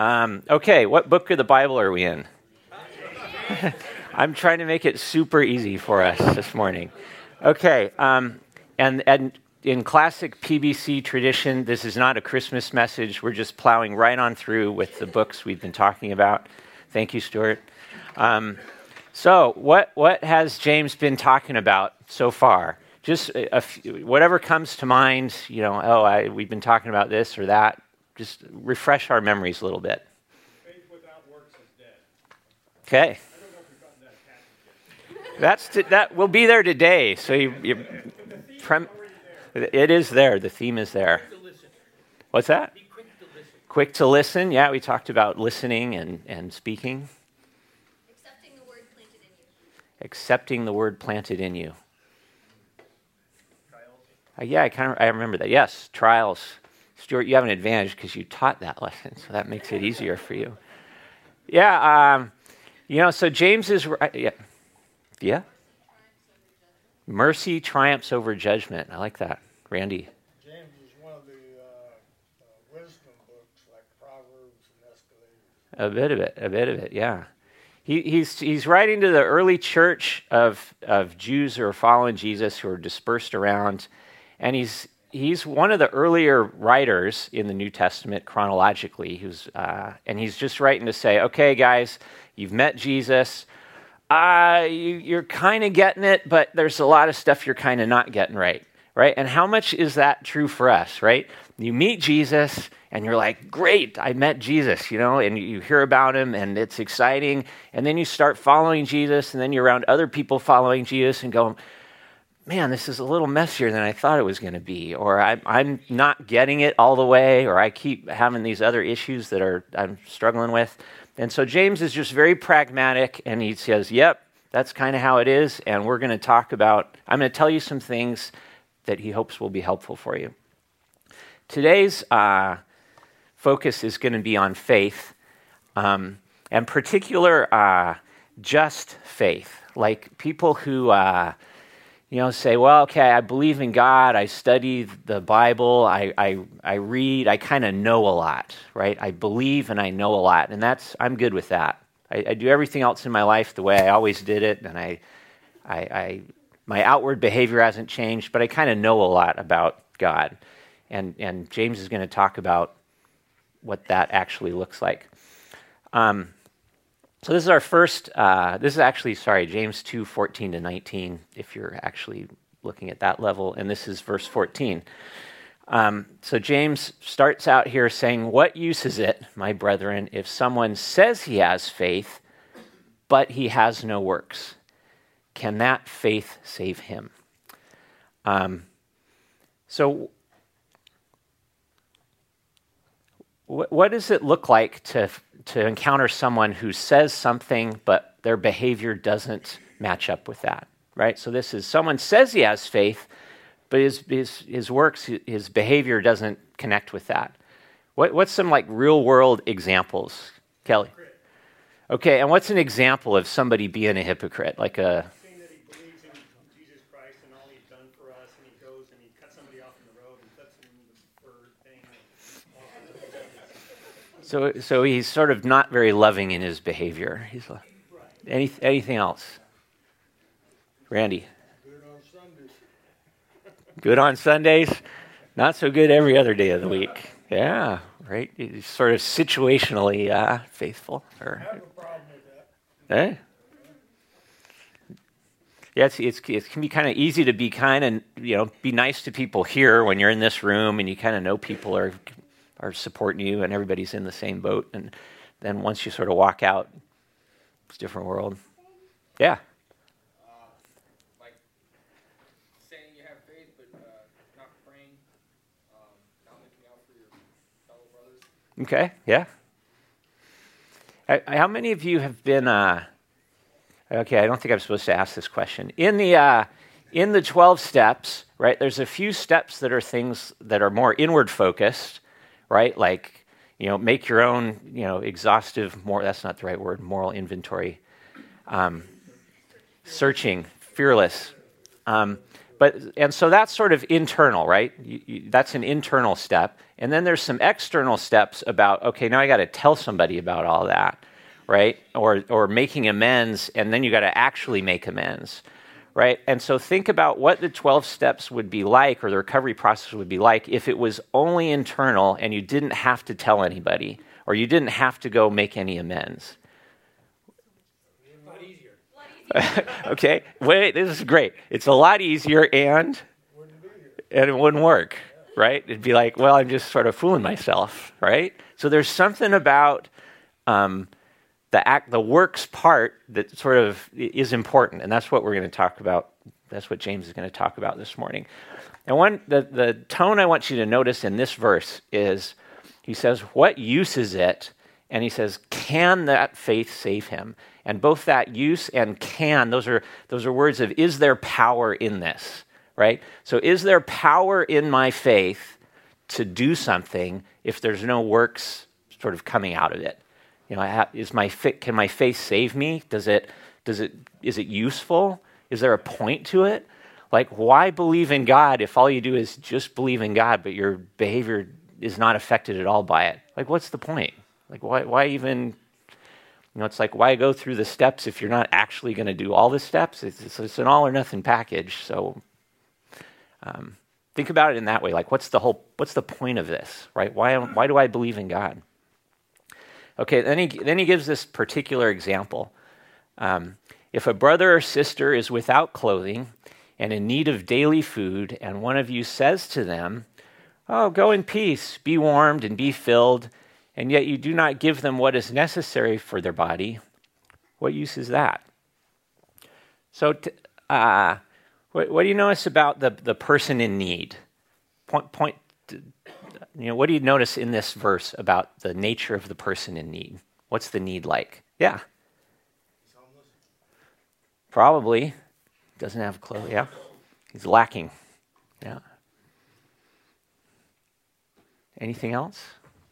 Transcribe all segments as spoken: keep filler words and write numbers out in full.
Um, okay, what book of the Bible are we in? I'm trying to make it super easy for us this morning. Okay, um, and, and in classic P B C tradition, this is not a Christmas message. We're just plowing right on through with the books we've been talking about. Thank you, Stuart. Um, so what what has James been talking about so far? Just a, a few, whatever comes to mind, you know, oh, I, we've been talking about this or that. Just refresh our memories a little bit. Faith without works is dead. Okay. I don't know if we've gotten that passage yet. That's t- that will be there today. So you, you prem- it is there. The theme is there. What's that? Be quick to listen. Quick to listen. Yeah, we talked about listening and, and speaking. Accepting the word planted in you. Accepting the word planted in you. Uh, yeah, I kind of I remember that. Yes, trials. Stuart, you have an advantage because you taught that lesson, so that makes it easier for you. Yeah, um, you know, so James is, uh, yeah, yeah. Mercy triumphs over judgment. I like that, Randy. James is one of the uh, uh, wisdom books like Proverbs and Escalades. A bit of it, a bit of it, yeah. He, he's he's writing to the early church of of Jews who are following Jesus, who are dispersed around, and he's he's one of the earlier writers in the New Testament chronologically. Who's uh, and he's just writing to say, okay, guys, you've met Jesus. Uh, you, you're kind of getting it, but there's a lot of stuff you're kind of not getting right, right? And how much is that true for us, right? You meet Jesus, and you're like, great, I met Jesus, you know, and you hear about him, and it's exciting. And then you start following Jesus, and then you're around other people following Jesus and go, man, this is a little messier than I thought it was going to be, or I, I'm not getting it all the way, or I keep having these other issues that are I'm struggling with. And so James is just very pragmatic, and he says, yep, that's kind of how it is, and we're going to talk about, I'm going to tell you some things that he hopes will be helpful for you. Today's uh, focus is going to be on faith, um, and particular uh, just faith, like people who... Uh, You know, say, well, okay, I believe in God, I study the Bible, I I, I read, I kind of know a lot, right? I believe and I know a lot, and that's I'm good with that. I, I do everything else in my life the way I always did it, and I, I, I my outward behavior hasn't changed, but I kind of know a lot about God, and and James is going to talk about what that actually looks like. Um, So this is our first, uh, this is actually, sorry, James two, fourteen to nineteen, if you're actually looking at that level, and this is verse fourteen. Um, so James starts out here saying, what use is it, my brethren, if someone says he has faith, but he has no works? Can that faith save him? Um, so wh- what does it look like to... to encounter someone who says something, but their behavior doesn't match up with that, right? So this is someone says he has faith, but his his, his works, his behavior doesn't connect with that. What, what's some like real world examples, Kelly? Okay, and what's an example of somebody being a hypocrite? Like a Saying that he believes in Jesus Christ and all he's done for us, and he goes and he cuts somebody off in the road and cuts him the bird thing. so so he's sort of not very loving in his behavior. He's like, any anything else? Randy? Good on Sundays. Good on Sundays, not so good every other day of the week. Yeah, right? He's sort of situationally uh, faithful. Or, I have a problem with that. eh? Yeah, it's, it's, it can be kind of easy to be kind of, you know, be nice to people here when you're in this room and you kind of know people are are supporting you and everybody's in the same boat. And then once you sort of walk out, it's a different world. Yeah. Saying you have faith, but uh, not praying, um, not looking out for your fellow brothers. Okay, yeah. I, how many of you have been, uh, okay, I don't think I'm supposed to ask this question. In the uh, in the twelve steps, right, there's a few steps that are things that are more inward focused, right? Like, you know, make your own, you know, exhaustive, more, that's not the right word, moral inventory. Um, searching, fearless. Um, but and so that's sort of internal, right? You, you, that's an internal step. And then there's some external steps about, okay, now I got to tell somebody about all that, right? Or or making amends, and then you got to actually make amends, right? And so think about what the twelve steps would be like, or the recovery process would be like, if it was only internal and you didn't have to tell anybody, or you didn't have to go make any amends. Okay, wait, this is great. It's a lot easier and and it wouldn't work, right? It'd be like, well, I'm just sort of fooling myself, right? So there's something about um, the act, the works part that sort of is important, and that's what we're going to talk about. That's what James is going to talk about this morning. And one, the, the tone I want you to notice in this verse is, he says, what use is it? And he says, can that faith save him? And both that use and can, those are those are words of, is there power in this, right? So is there power in my faith to do something if there's no works sort of coming out of it? You know, I have, is my can my faith save me? Does it does it is it useful? Is there a point to it? Like, why believe in God if all you do is just believe in God, but your behavior is not affected at all by it? Like, what's the point? Like, why why even? You know, it's like, why go through the steps if you're not actually going to do all the steps? It's, it's, it's an all or nothing package. So um, think about it in that way. Like, what's the whole, what's the point of this, right? Why, why do I believe in God? Okay, then he, then he gives this particular example. Um, if a brother or sister is without clothing and in need of daily food, and one of you says to them, oh, go in peace, be warmed and be filled, and yet you do not give them what is necessary for their body, what use is that? So t- uh, what, what do you notice about the, the person in need? Point, point. To, you know, what do you notice in this verse about the nature of the person in need? What's the need like? Yeah. He's homeless. Probably. Doesn't have clothes. Yeah. He's lacking. Yeah. Anything else?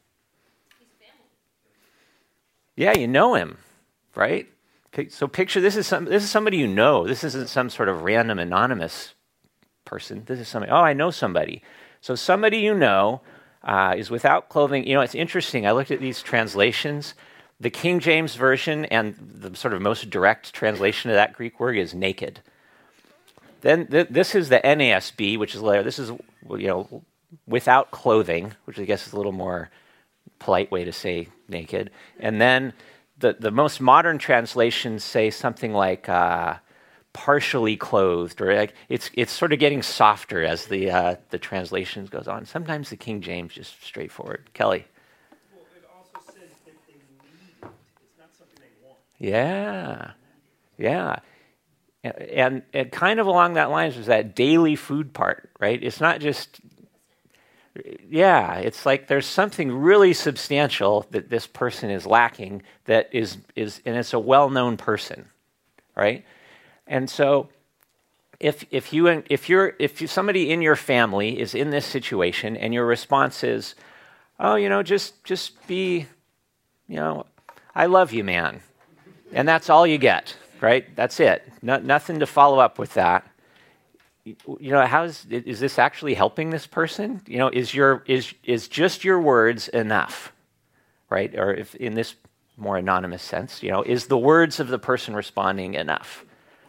Yeah, you know him, right? So picture this is some this is somebody you know. This isn't some sort of random anonymous person. This is somebody. Oh, I know somebody. So somebody you know uh, is without clothing. You know, it's interesting. I looked at these translations. The King James Version and the sort of most direct translation of that Greek word is naked. Then th- this is the N A S B, which is later. This is you know without clothing, which I guess is a little more polite way to say naked. And then the, the most modern translations say something like uh, partially clothed, or like it's it's sort of getting softer as the uh, the translations goes on. Sometimes the King James just straightforward. Kelly. Well, it also says that they need it. It's not something they want. Yeah, yeah. And, and kind of along that lines is that daily food part, right? It's not just... Yeah, it's like there's something really substantial that this person is lacking that is, is and it's a well-known person, right? And so if if you if you're if you, somebody in your family is in this situation and your response is, oh, you know, just just be, you know, I love you, man. And that's all you get, right? That's it. No, nothing to follow up with that. You know, how is is this actually helping this person? You know, is your is is just your words enough, right? Or if in this more anonymous sense, you know, is the words of the person responding enough?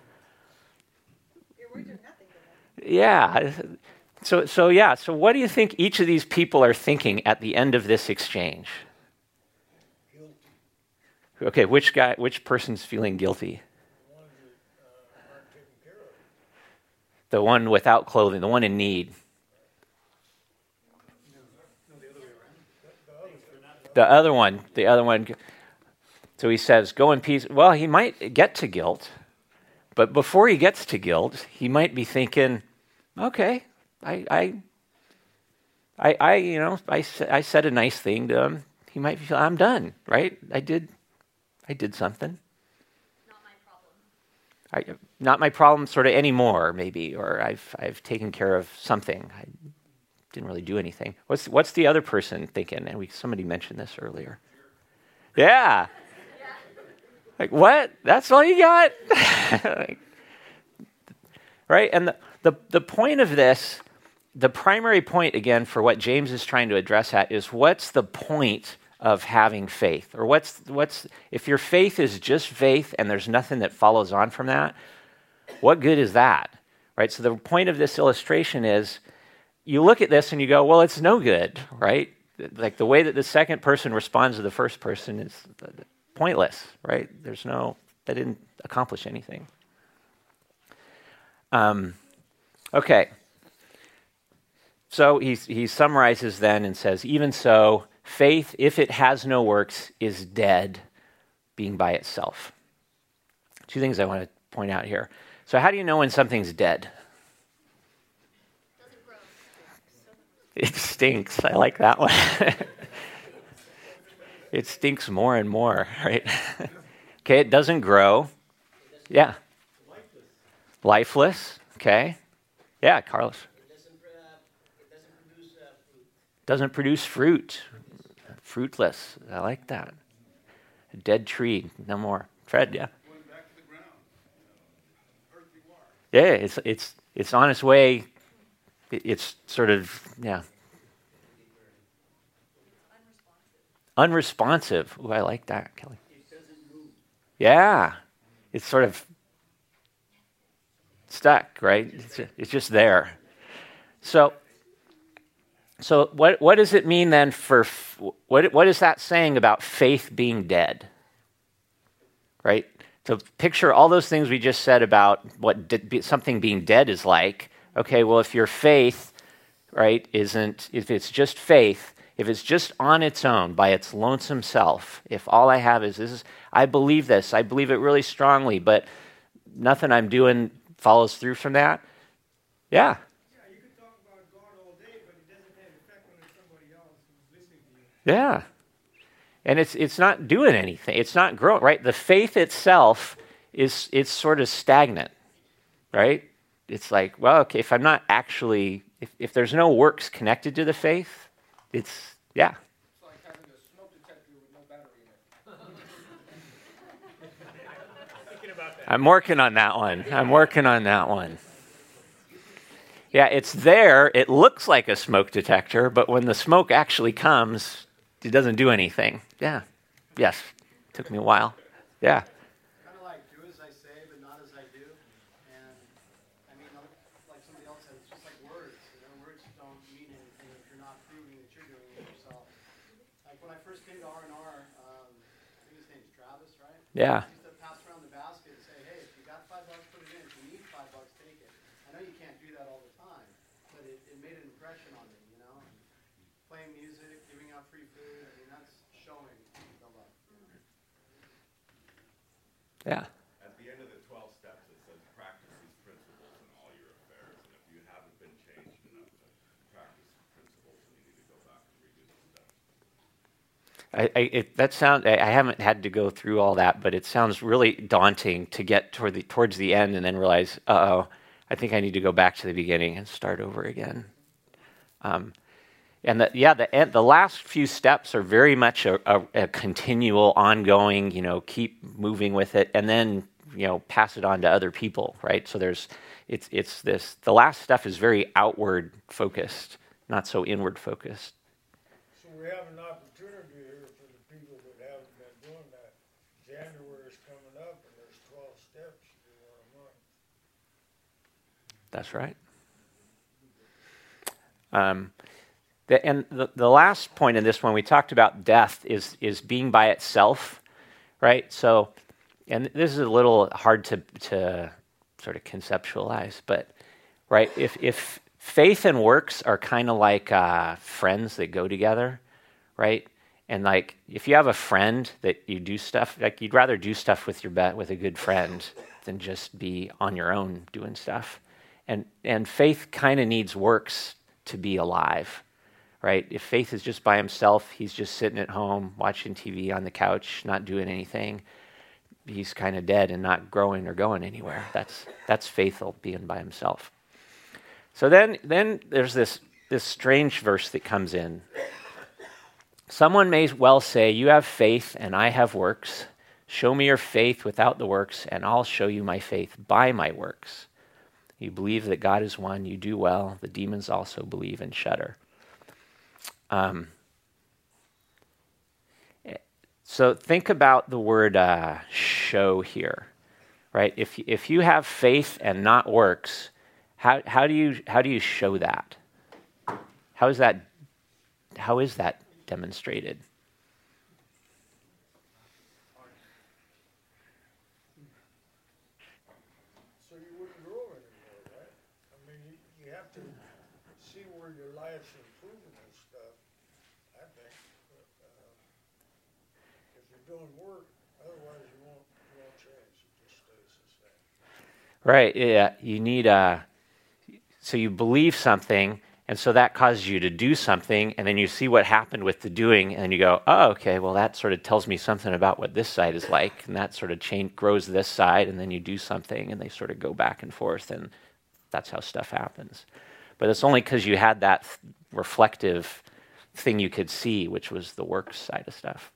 Your words are nothing to them. Yeah. So so yeah. So what do you think each of these people are thinking at the end of this exchange? Guilty. Okay, which guy? Which person's feeling guilty? The ones that uh, aren't taken care of. The one without clothing, the one in need. The other one, the other one. So he says, go in peace. Well, he might get to guilt, but before he gets to guilt, he might be thinking, okay, I, I, I, I you know, I, I said a nice thing to him. He might feel, I'm done, right? I did, I did something. I, not my problem sort of anymore, maybe, or I've I've taken care of something. I didn't really do anything. What's what's the other person thinking? And we somebody mentioned this earlier. Yeah. Like, what? That's all you got? Like, right? And the, the, the point of this, the primary point, again, for what James is trying to address at is what's the point of having faith? Or what's, what's if your faith is just faith and there's nothing that follows on from that, what good is that? Right? So the point of this illustration is you look at this and you go, well, it's no good, right? Like the way that the second person responds to the first person is pointless, right? There's no, that didn't accomplish anything. Um, okay. So he, he summarizes then and says, even so, faith, if it has no works, is dead, being by itself. Two things I want to point out here. So how do you know when something's dead? Doesn't grow. It stinks. I like that one. It stinks more and more, right? Okay, it doesn't grow. Yeah. Lifeless. Lifeless. Okay. Yeah, Carlos. It doesn't, uh, it doesn't produce uh, fruit. Doesn't produce fruit. Fruitless. I like that. A dead tree. No more. Fred, yeah. Going back to the ground. You know, earthy water. Yeah, it's it's it's on its way. It- It's sort of yeah. Unresponsive. Ooh, I like that, Kelly. It doesn't move. Yeah, it's sort of stuck, right? It's, it's just there. So, so what what does it mean then for f- what what is that saying about faith being dead? Right. So picture all those things we just said about what de- be, something being dead is like. Okay, well, if your faith, right, isn't if it's just faith. If it's just on its own, by its lonesome self, if all I have is this, is, I believe this, I believe it really strongly, but nothing I'm doing follows through from that, yeah. Yeah, you could talk about God all day, but it doesn't have effect on somebody else who's listening to you. Yeah. And it's it's not doing anything. It's not growing, right? The faith itself is it's sort of stagnant, right? It's like, well, okay, if I'm not actually, if, if there's no works connected to the faith, it's, yeah. It's like having a smoke detector with no battery in it. Thinking about that. I'm working on that one. I'm working on that one. Yeah, it's there. It looks like a smoke detector, but when the smoke actually comes, it doesn't do anything. Yeah. Yes. Took me a while. Yeah. Kind of like do as I say, but not as I do. And I mean, like somebody else said, it's just like words. You know, words don't mean anything if you're not proving that you're doing it yourself. Like when I first came to R and R, um, I think his name's Travis, right? Yeah. He used to pass around the basket and say, hey, if you got five bucks, put it in. If you need five bucks, take it. I know you can't do that all the time, but it, it made an impression on me, you know? Playing music, giving out free food, I mean, that's showing the love. Yeah. At the end of the twelve steps, it says practice these principles in all your affairs. And if you haven't been changed enough to practice principles, then you need to go back and redo the steps. I, I, it, that sound, I, I haven't had to go through all that, but it sounds really daunting to get toward the, towards the end and then realize, uh-oh, I think I need to go back to the beginning and start over again. Um, and the, yeah, the end, the last few steps are very much a, a, a continual, ongoing, you know, keep moving with it, and then, you know, pass it on to other people, right? So there's, it's it's this, the last stuff is very outward focused, not so inward focused. So we have an opportunity here for the people that haven't been doing that. January is coming up and there's twelve steps to do one a month. That's right. Um, the, and the, the last point in this one, we talked about death is is being by itself, right? So, and this is a little hard to to sort of conceptualize, but right, if if faith and works are kind of like uh, friends that go together, right? And like if you have a friend that you do stuff, like you'd rather do stuff with your bet with a good friend than just be on your own doing stuff. And and faith kind of needs works to be alive, right? If faith is just by himself, he's just sitting at home watching T V on the couch, not doing anything. He's kind of dead and not growing or going anywhere. That's that's faithful being by himself. So then then there's this this strange verse that comes in. Someone may well say, "You have faith and I have works. Show me your faith without the works, and I'll show you my faith by my works." You believe that God is one, you do well. The demons also believe and shudder. Um, so think about the word uh, show here, right? If if you have faith and not works, how how do you how do you show that? How is that how is that demonstrated? So you wouldn't grow anymore, right? I mean, you, you have to see where your life's improving and stuff, I think. But, uh, if you're doing work, otherwise you won't, you won't change. It just stays the same. Right, yeah. You need a, so you believe something, and so that causes you to do something, and then you see what happened with the doing, and you go, oh, okay, well, that sort of tells me something about what this side is like, and that sort of change, grows this side, and then you do something, and they sort of go back and forth, and that's how stuff happens. But it's only because you had that reflective thing you could see, which was the work side of stuff.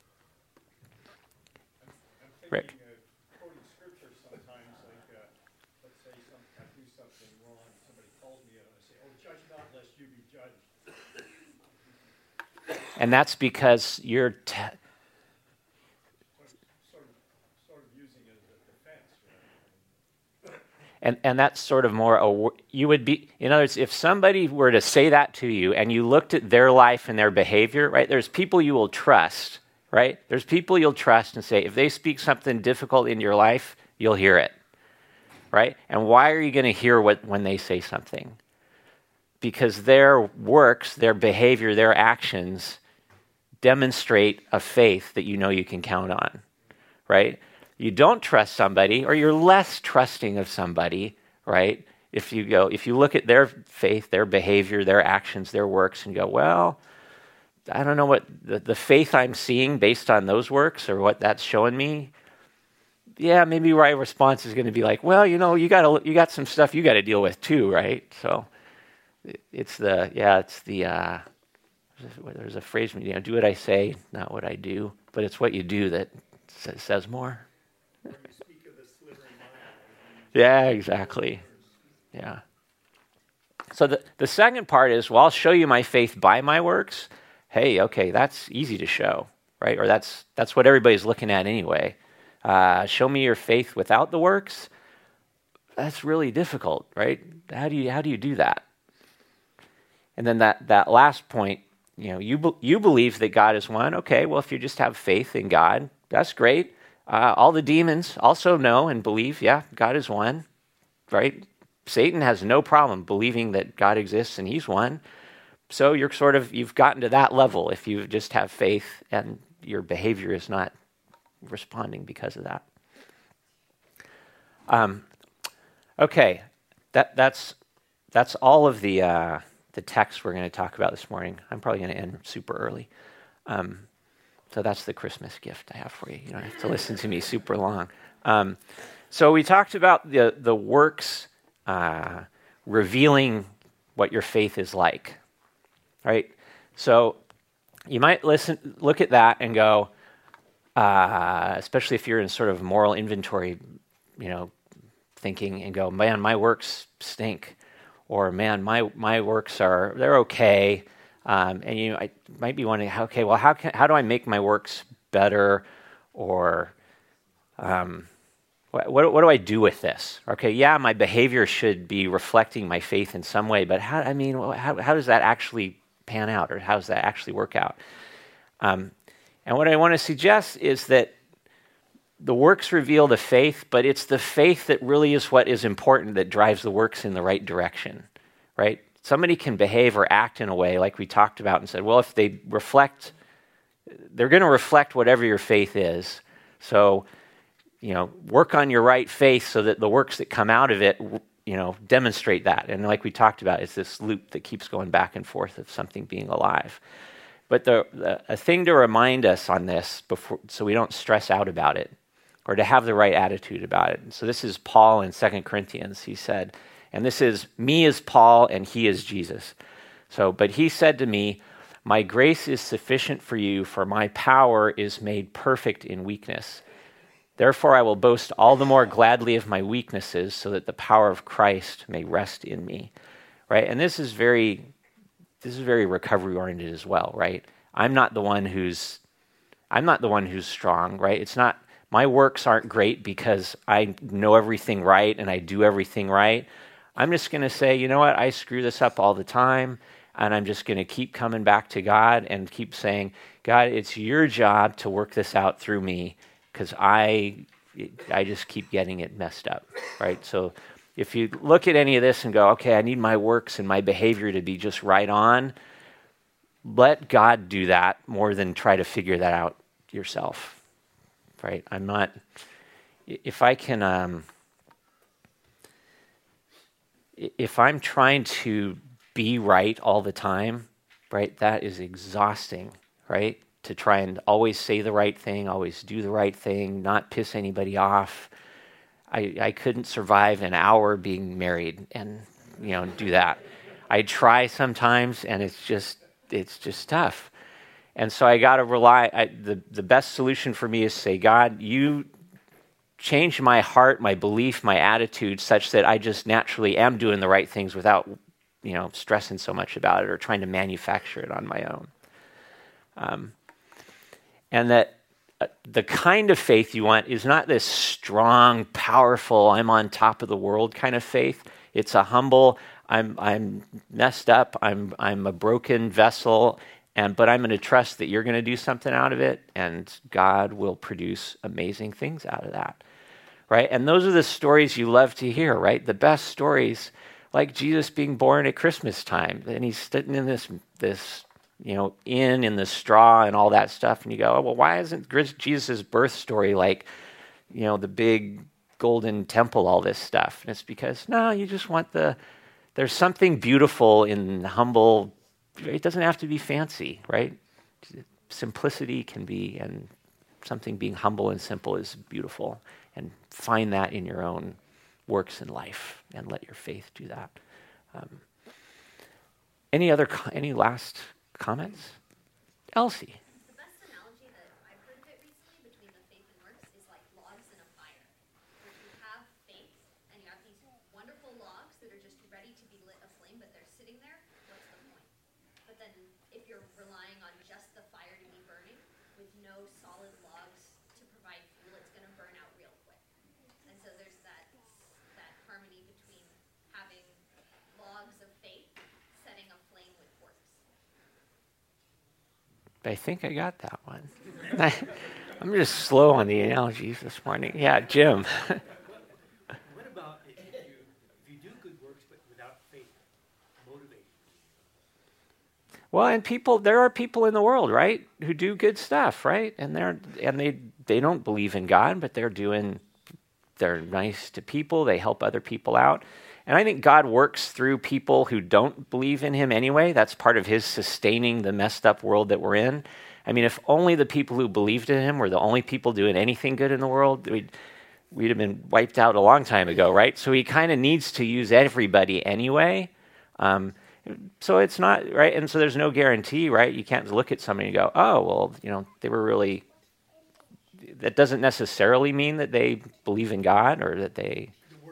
I'm Rick. thinking of quoting scripture sometimes, like, uh, let's say some, I do something wrong, somebody calls me out, and I say, oh, judge not lest you be judged. And that's because you're... T- Sort of, sort of using it as a defense, right? And and that's sort of more, a, you would be, in other words, if somebody were to say that to you and you looked at their life and their behavior, right, there's people you will trust, right? There's people you'll trust and say, if they speak something difficult in your life, you'll hear it, right? And why are you going to hear what when they say something? Because their works, their behavior, their actions demonstrate a faith that you know you can count on, right? You don't trust somebody, or you're less trusting of somebody, right? If you go, if you look at their faith, their behavior, their actions, their works, and go, well, I don't know what the, the faith I'm seeing based on those works or what that's showing me. Yeah, maybe my response is going to be like, well, you know, you got you got some stuff you got to deal with too, right? So it's the yeah, it's the uh, there's a phrase, you know, do what I say, not what I do, but it's what you do that says, says more. Or you speak of the slithering mile. Yeah, exactly. Yeah. So the, the second part is, well, I'll show you my faith by my works. Hey, okay, that's easy to show, right? Or that's that's what everybody's looking at anyway. Uh, show me your faith without the works. That's really difficult, right? How do you how do you do that? And then that that last point, you know, you be, you believe that God is one. Okay, well, if you just have faith in God, that's great. Uh, all the demons also know and believe, yeah, God is one, right? Satan has no problem believing that God exists and he's one. So you're sort of, you've gotten to that level if you just have faith and your behavior is not responding because of that. Um, okay, that that's that's all of the uh, the text we're going to talk about this morning. I'm probably going to end super early. Um, So that's the Christmas gift I have for you. You don't have to listen to me super long. Um, so we talked about the the works uh, revealing what your faith is like, right? So you might listen, look at that and go, uh, especially if you're in sort of moral inventory, you know, thinking and go, man, my works stink, or man, my my works are they're okay. Um, and you I might be wondering, okay, well, how can how do I make my works better, or um, what, what what do I do with this? Okay, yeah, my behavior should be reflecting my faith in some way, but how I mean, how how does that actually pan out, or how does that actually work out? Um, and what I want to suggest is that the works reveal the faith, but it's the faith that really is what is important that drives the works in the right direction, right? Somebody can behave or act in a way like we talked about and said, well, if they reflect, they're going to reflect whatever your faith is. So, you know, work on your right faith so that the works that come out of it, you know, demonstrate that. And like we talked about, it's this loop that keeps going back and forth of something being alive. But the, the a thing to remind us on this before, so we don't stress out about it, or to have the right attitude about it. So this is Paul in Second Corinthians. He said, and this is, me is Paul, and he is Jesus. So, but he said to me, my grace is sufficient for you, for my power is made perfect in weakness. Therefore, I will boast all the more gladly of my weaknesses so that the power of Christ may rest in me. Right? And this is very, this is very recovery oriented as well, right? I'm not the one who's, I'm not the one who's strong, right? It's not, my works aren't great because I know everything right and I do everything right. I'm just going to say, you know what? I screw this up all the time, and I'm just going to keep coming back to God and keep saying, God, it's your job to work this out through me, because I, I just keep getting it messed up, right? So if you look at any of this and go, okay, I need my works and my behavior to be just right on, let God do that more than try to figure that out yourself, right? I'm not, if I can, um, if I'm trying to be right all the time, right, that is exhausting, right? To try and always say the right thing, always do the right thing, not piss anybody off. I, I couldn't survive an hour being married and, you know, do that. I try sometimes, and it's just, it's just tough. And so I got to rely, I, the, the best solution for me is say, God, you change my heart, my belief, my attitude such that I just naturally am doing the right things without, you know, stressing so much about it or trying to manufacture it on my own. Um, and that uh, the kind of faith you want is not this strong, powerful, I'm on top of the world kind of faith. It's a humble, I'm I'm messed up, I'm I'm a broken vessel, and but I'm going to trust that you're going to do something out of it, and God will produce amazing things out of that, right? And those are the stories you love to hear, right? The best stories, like Jesus being born at Christmas time, and he's sitting in this this you know inn in the straw and all that stuff, and you go, oh, well, why isn't Jesus' birth story like, you know, the big golden temple, all this stuff? And it's because no, you just want the. There's something beautiful in humble. It doesn't have to be fancy, right? Simplicity can be, and something being humble and simple is beautiful. And find that in your own works in life, and let your faith do that. Um, any other, any last comments? Elsie. The best analogy that I've heard of it recently between the faith and works is like logs in a fire. Where you have faith, and you have these wonderful logs that are just ready to be lit aflame, but they're sitting there, what's the point? But then if you're relying on just the fire to be burning, with no solid logs to provide fuel, it's going to burn out real quick. And so there's that that harmony between having logs of faith setting a flame with works. I think I got that one. I'm just slow on the analogies this morning. Yeah, Jim. What about if you, if you do good works but without faith, motivate? Well, and people, there are people in the world, right, who do good stuff, right? And they're and they they don't believe in God, but they're doing, they're nice to people. They help other people out. And I think God works through people who don't believe in him anyway. That's part of his sustaining the messed up world that we're in. I mean, if only the people who believed in him were the only people doing anything good in the world, we'd, we'd have been wiped out a long time ago, right? So he kind of needs to use everybody anyway. Um, so it's not, right? And so there's no guarantee, right? You can't look at somebody and go, oh, well, you know, they were really, that doesn't necessarily mean that they believe in God or that they...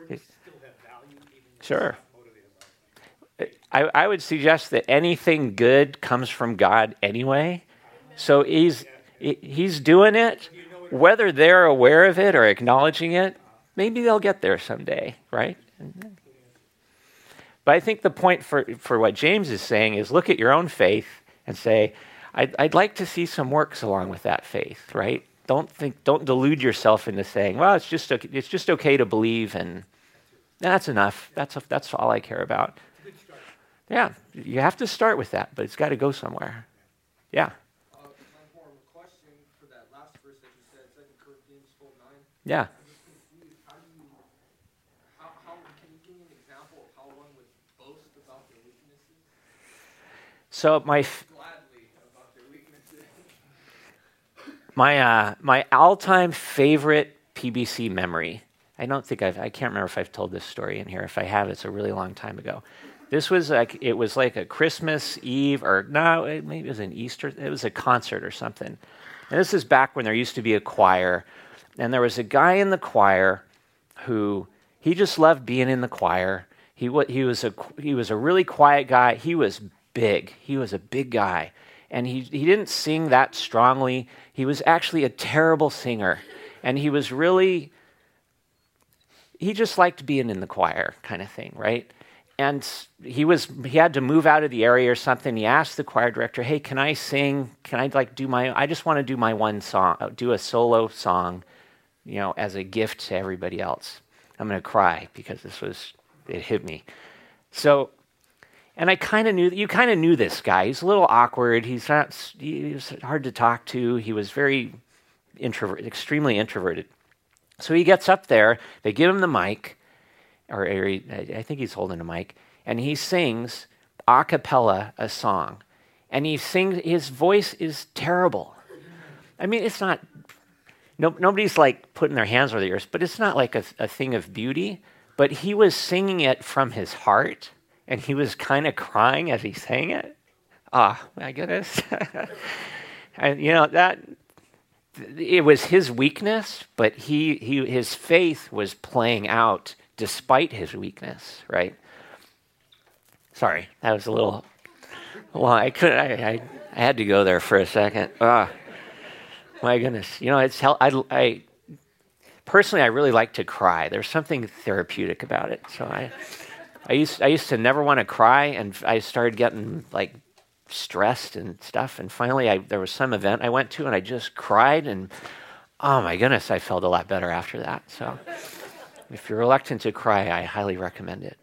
Sure. I, I would suggest that anything good comes from God anyway. So he's he's doing it, whether they're aware of it or acknowledging it. Maybe they'll get there someday, right? But I think the point for, for what James is saying is look at your own faith and say, I'd, I'd like to see some works along with that faith, right? Don't think, don't delude yourself into saying, well, it's just okay, it's just okay to believe and that's enough. That's a, that's all I care about. Yeah, you have to start with that, but it's got to go somewhere. Yeah. Uh, my form of question for that last verse that you said, Second Corinthians twelve nine. Yeah. I'm just confused. How do you? How, how can you give me an example of how one would boast about their weaknesses? So my f- Gladly about their weaknesses. my uh, my all-time favorite P B C memory. I don't think I've, I can't remember if I've told this story in here. If I have, it's a really long time ago. This was like, it was like a Christmas Eve, or no, it, maybe it was an Easter, it was a concert or something. And this is back when there used to be a choir, And there was a guy in the choir who, he just loved being in the choir. He, wa- he, was a, he was a really quiet guy. He was big. He was a big guy. And he, he didn't sing that strongly. He was actually a terrible singer. And he was really, he just liked being in the choir kind of thing, right? And he was he had to move out of the area or something. He asked the choir director, "Hey, can I sing? Can I like do my? I just want to do my one song, do a solo song, you know, as a gift to everybody else." I'm going to cry because this was it hit me. So, and I kind of knew you kind of knew this guy. He's a little awkward. He's not. He was hard to talk to. He was very introvert, extremely introverted. So he gets up there. They give him the mic. Or, or he, I think he's holding a mic, and he sings a cappella a song, and he sings. His voice is terrible. I mean, it's not. No, nobody's like putting their hands over their ears, but it's not like a, a thing of beauty. But he was singing it from his heart, and he was kind of crying as he sang it. Ah, oh, my goodness! And you know that. It was his weakness, but he, he his faith was playing out despite his weakness, right? Sorry, that was a little long. I could I, I, I had to go there for a second. Ah, my goodness. You know, it's hell. I, I personally I really like to cry. There's something therapeutic about it. So I I used I used to never want to cry, and I started getting like stressed and stuff. And finally, I there was some event I went to, and I just cried, and oh my goodness, I felt a lot better after that. So. If you're reluctant to cry, I highly recommend it.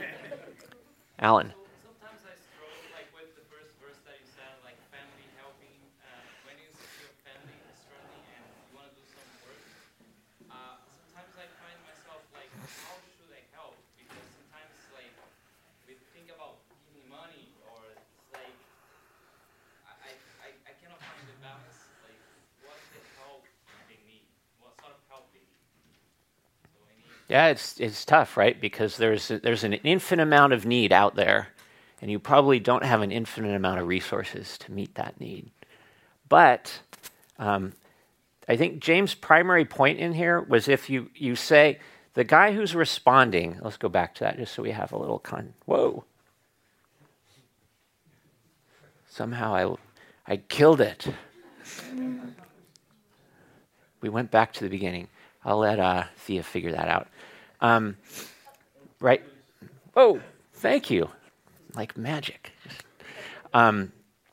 Alan. Sometimes I struggle like with the first verse that you said, like family helping. Uh, when you see your family is struggling and you want to do some work, uh, sometimes I find myself like, how should I help? Because sometimes like we think about giving money, or it's like I I, I cannot find the balance. Like, what's the help they need? What sort of help they need? Yeah, it's it's tough, right? Because there's there's an infinite amount of need out there, and you probably don't have an infinite amount of resources to meet that need. But um, I think James' primary point in here was if you, you say, the guy who's responding, let's go back to that just so we have a little con, whoa. Somehow I, I killed it. We went back to the beginning. I'll let uh, Thea figure that out. Um, right? Oh, thank you. Like magic. Um,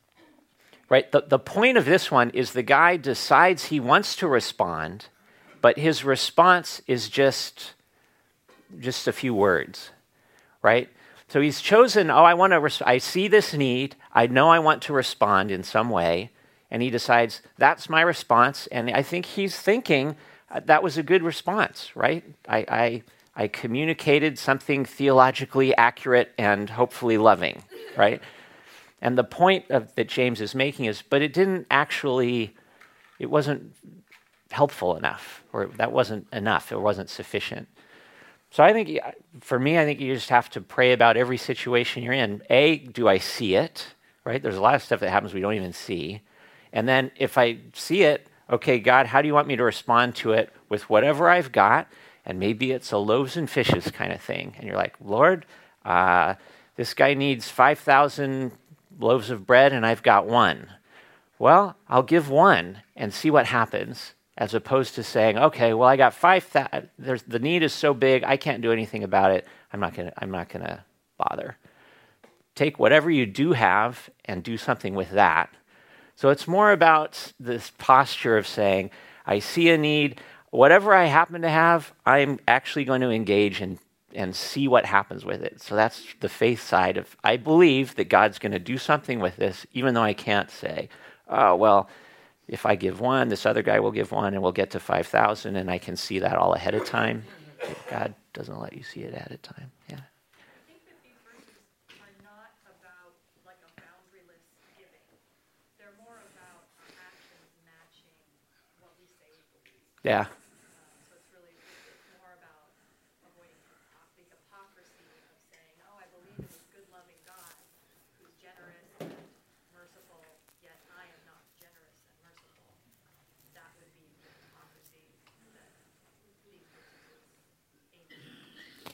right? The, the point of this one is the guy decides he wants to respond, but his response is just, just a few words, right? So he's chosen, oh, I want to, res- I see this need. I know I want to respond in some way. And he decides, that's my response. And I think he's thinking, Uh, that was a good response, right? I, I I communicated something theologically accurate and hopefully loving, right? And the point of, that James is making is, but it didn't actually, it wasn't helpful enough, or that wasn't enough, it wasn't sufficient. So I think, for me, I think you just have to pray about every situation you're in. A, do I see it, right? There's a lot of stuff that happens we don't even see. And then if I see it, okay, God, how do you want me to respond to it with whatever I've got? And maybe it's a loaves and fishes kind of thing. And you're like, Lord, uh, this guy needs five thousand loaves of bread and I've got one. Well, I'll give one and see what happens, as opposed to saying, okay, well, I got five thousand. There's the need is so big, I can't do anything about it. I'm not gonna. I'm not gonna bother. Take whatever you do have and do something with that. So it's more about this posture of saying, I see a need. Whatever I happen to have, I'm actually going to engage and, and see what happens with it. So that's the faith side of, I believe that God's going to do something with this, even though I can't say, oh, well, if I give one, this other guy will give one, and we'll get to five thousand, and I can see that all ahead of time. God doesn't let you see it ahead of time. Yeah. I think that these verses are not about like a boundaryless giving. They're more about our actions matching what we say we believe. Yeah. Um, so it's really, it's more about avoiding the hypocrisy of saying, oh, I believe in this good, loving God who's generous and merciful, yet I am not generous and merciful. That would be the hypocrisy.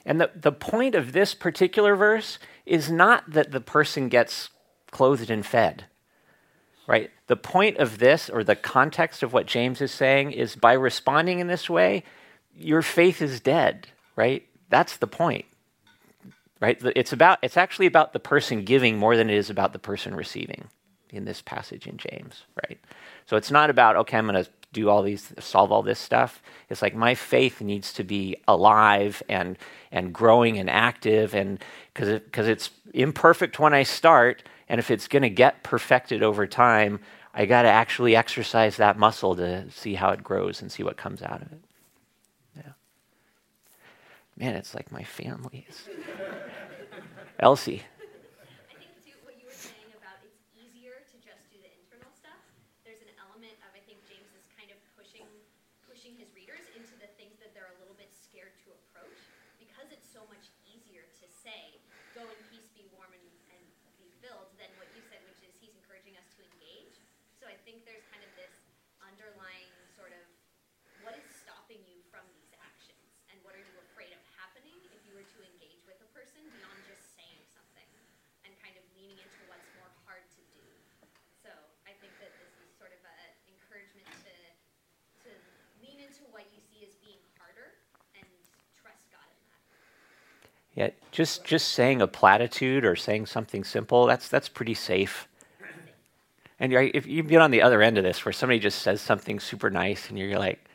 And the, the point of this particular verse is not that the person gets clothed and fed, right? The point of this, or the context of what James is saying, is by responding in this way, your faith is dead, right? That's the point, right? It's about, it's actually about the person giving more than it is about the person receiving in this passage in James, right? So it's not about, okay, I'm going to do all these, solve all this stuff. It's like my faith needs to be alive and and growing and active, and because it, because it's imperfect when I start, and if it's going to get perfected over time, I got to actually exercise that muscle to see how it grows and see what comes out of it. Yeah. Man, it's like my family. Elsie. I think too, what you were saying about it's easier to just do the internal stuff. There's an element of, I think James is kind of pushing pushing his readers into the things that they're a little bit scared to approach, because it's so much easier to say, go in peace, be warm, and, and be filled, than what you said, which is he's encouraging us to engage. So I think there's kind of this underlying sort of, what is stopping you from these actions, and what are you afraid of happening if you were to engage with a person beyond just saying something, and kind of leaning into what's more hard to do. So I think that this is sort of an encouragement to to lean into what you see as being harder and trust God in that. Yeah, just just saying a platitude or saying something simple, that's that's pretty safe. And you're, if you get on the other end of this, where somebody just says something super nice, and you're like,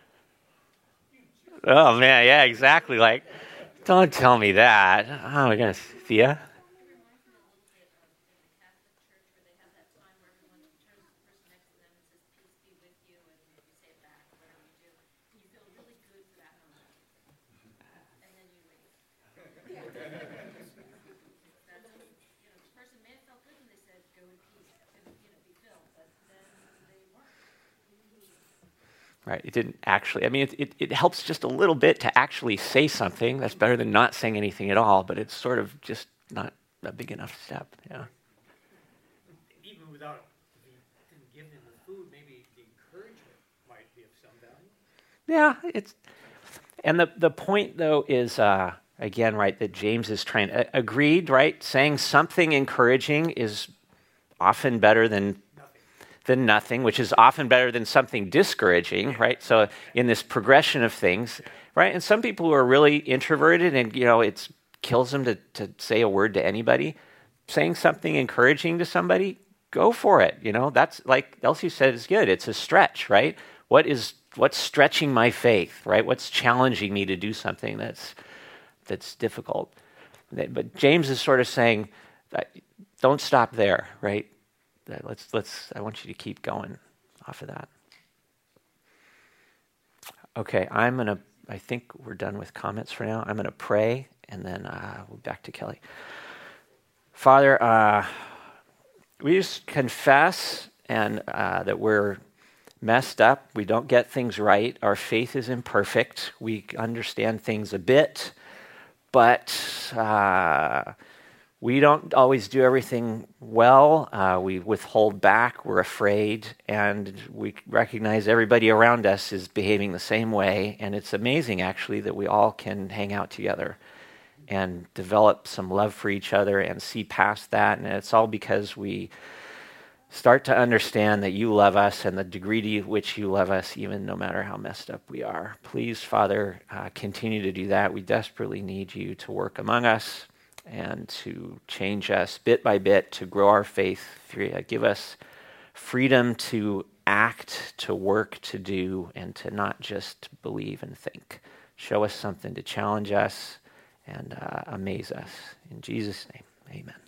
oh man, yeah, exactly. Like, don't tell me that. Oh my goodness, Thea. Right, it didn't actually, I mean, it, it, it helps just a little bit to actually say something. That's better than not saying anything at all, but it's sort of just not a big enough step, yeah. Even without, if you didn't give them the food, maybe the encouragement might be of some value. Yeah, it's, and the, the point though is, uh, again, right, that James is trying, uh, agreed, right? Saying something encouraging is often better than than nothing, which is often better than something discouraging, right? So in this progression of things, right? And some people who are really introverted and, you know, it kills them to, to say a word to anybody, saying something encouraging to somebody, go for it. You know, that's like Elsie said, is good. It's a stretch, right? What is, what's stretching my faith, right? What's challenging me to do something that's, that's difficult? But James is sort of saying, don't stop there, right? Let's, let's, I want you to keep going off of that. Okay, I'm going to, I think we're done with comments for now. I'm going to pray, and then uh, we'll back to Kelly. Father, uh, we just confess and uh, that we're messed up. We don't get things right. Our faith is imperfect. We understand things a bit, but uh, we don't always do everything well. Uh, we withhold back. We're afraid. And we recognize everybody around us is behaving the same way. And it's amazing, actually, that we all can hang out together and develop some love for each other and see past that. And it's all because we start to understand that you love us and the degree to which you love us, even no matter how messed up we are. Please, Father, uh, continue to do that. We desperately need you to work among us and to change us bit by bit, to grow our faith. Give us freedom to act, to work, to do, and to not just believe and think. Show us something to challenge us and uh, amaze us. In Jesus' name, amen.